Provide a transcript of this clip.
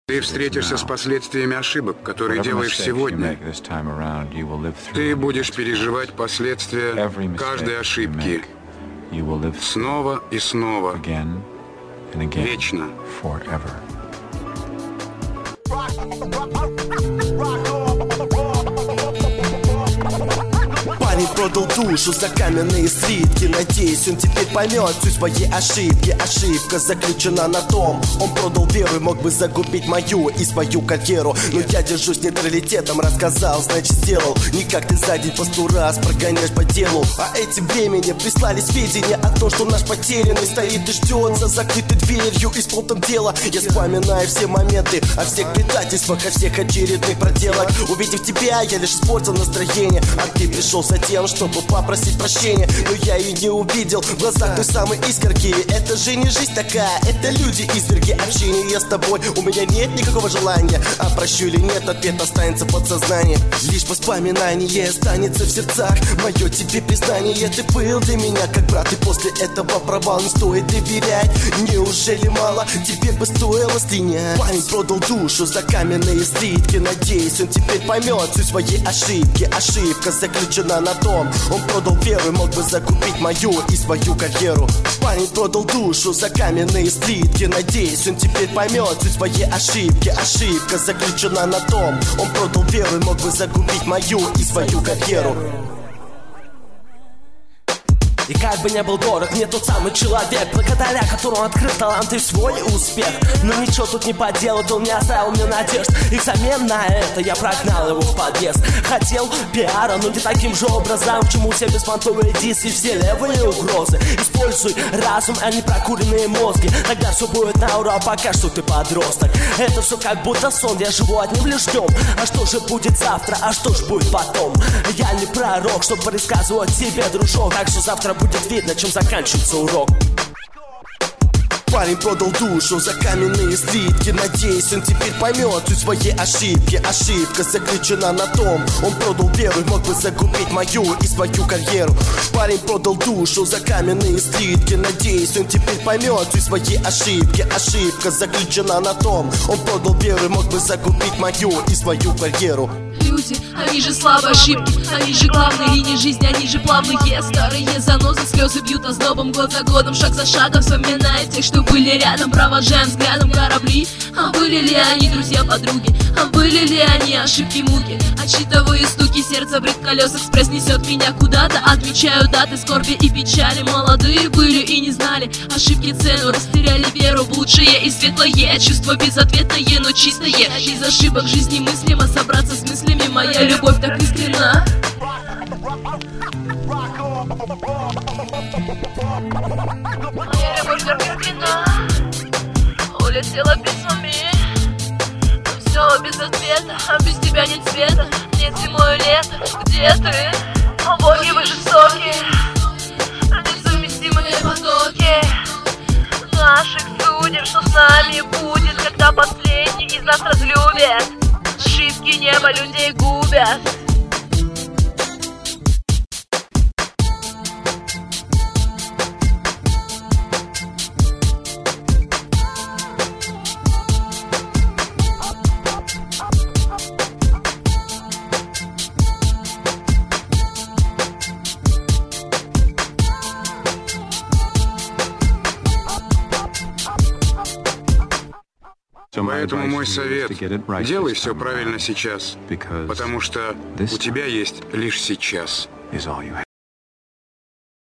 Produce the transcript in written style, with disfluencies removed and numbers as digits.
Ты встретишься с последствиями ошибок, которые делаешь сегодня. Ты будешь переживать последствия каждой ошибки снова и снова, вечно. Парень продал душу за каменные слитки. Надеюсь, он теперь поймет всю свои ошибки. Ошибка заключена на том: он продал веру и мог бы загубить мою и свою карьеру. Но я держусь нейтралитетом, рассказал, значит сделал. Не как ты за день по 100 раз прогоняешь по делу. А этим временем прислали сведения о том, что наш потерянный стоит и ждет за закрытой дверью исполнен дела. Я вспоминаю все моменты о всех предательствах, о всех очередных проделах. Увидев тебя, я лишь испортил настроение. А ты пришел за тем, чтобы попросить прощения. Но я и не увидел в глазах той самой искорки. Это же не жизнь такая, это люди изверги. Общение с тобой у меня нет никакого желания. А прощу или нет, ответ останется в подсознании. Лишь воспоминание останется в сердцах. Мое тебе признание, ты был для меня как брат. И после этого провал не стоит доверять. Неужели мало тебе бы стоило слинять? Парень продал душу за каменные слитки. Надеюсь, он теперь поймет всю свои ошибки. Ошибка заключена на том: он продал веру и мог бы закупить мою и свою карьеру. Парень продал душу за каменные слитки. Надеюсь, он теперь поймет всю свои ошибки. Ошибка заключена на том: он продал веру и мог бы закупить мою и свою карьеру. И как бы не был дорог мне тот самый человек, благодаря которому открыл талант и свой успех. Но ничего тут не поделать, он не оставил мне надежд. И взамен на это я прогнал его в подъезд. Хотел пиара, но не таким же образом, к чему все беспонтовые дисы и все левые угрозы. Используй разум, а не прокуренные мозги. Тогда все будет на ура, пока что ты подросток. Это все как будто сон, я живу одним лишь днем. А что же будет завтра, а что же будет потом? Я не пророк, чтобы рассказывать тебе, дружок. Так что завтра будет видно, чем заканчивается урок. Парень продал душу за каменные слитки. Надеюсь, он теперь поймет всю свои ошибки. Ошибка заключена на том: он продал веру и мог бы загубить мою и свою карьеру. Парень продал душу за каменные слитки. Надеюсь, он теперь поймет всю свои ошибки. Ошибка заключена на том: он продал веру и мог бы загубить мою и свою карьеру. Люди, они же слабые ошибки, они же главные линии жизни, они же плавные старые занозы, слезы бьют ознобом год за годом, шаг за шагом, вспоминая тех, что были рядом, провожаем взглядом корабли. А были ли они друзья-подруги, а были ли они ошибки муки? Отсчитываю стуки, сердце бред колес, экспресс несет меня куда-то. Отмечаю даты скорби и печали, молодые были и не знали ошибки цену, растеряли веру в лучшее и светлое. Чувство безответное, но чистое, из ошибок жизни мыслимо собраться с мыслями. Моя любовь так искренна. Моя любовь так искренна. Улетела без уме. Все без ответа, а без тебя нет света. Нет зимой и лето, где ты? Боги вы жестокие, несовместимые потоки наших судеб. Что с нами будет, когда последний из нас разлюбит? Ошибки неба людей губят. Поэтому мой совет: делай все правильно сейчас, потому что у тебя есть лишь сейчас.